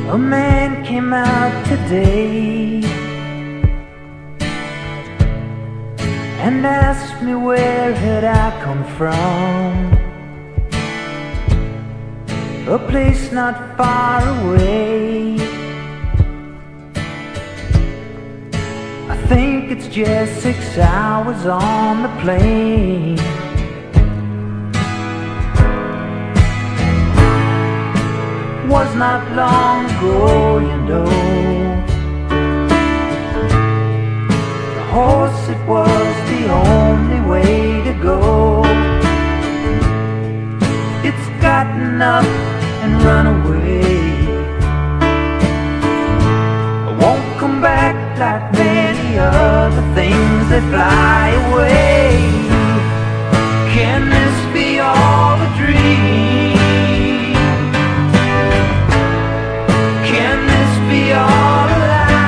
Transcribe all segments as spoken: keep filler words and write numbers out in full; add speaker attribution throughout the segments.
Speaker 1: A man came out today and asked me where had I come from, a place not far away. I think it's just six hours on the plane. Was not long ago, you know. The horse, it was the only way to go. It's gotten up and run away. I won't come back like many other things that fly away. Can this be all a dream? Can this be all a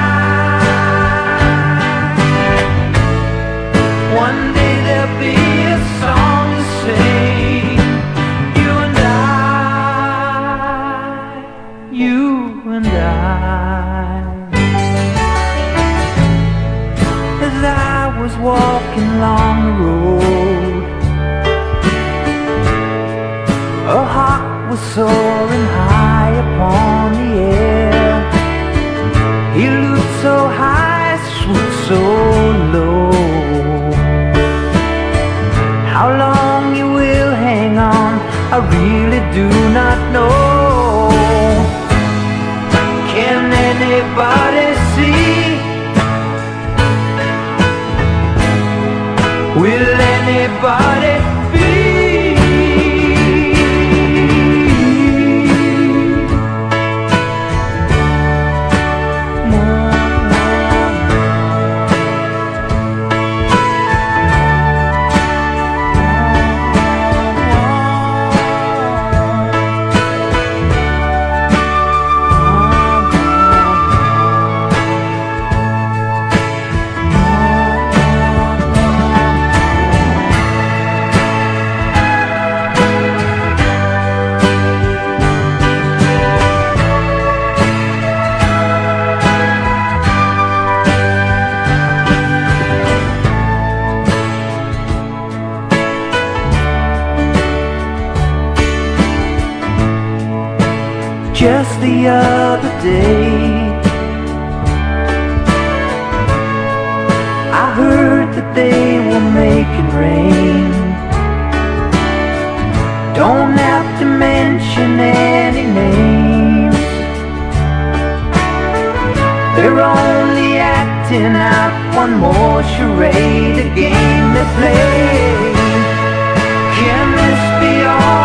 Speaker 1: lie? One day there'll be a song to sing, you and I, you and I. As I was walking along the road, a hawk was soaring high upon the air. He looked so high, swooped so low. How long you will hang on, I really do not know. Can anybody see? Will anybody feel? Just the other day, I heard that they were making rain. Don't have to mention any names. They're only acting out one more charade, a game they play. Can this be all?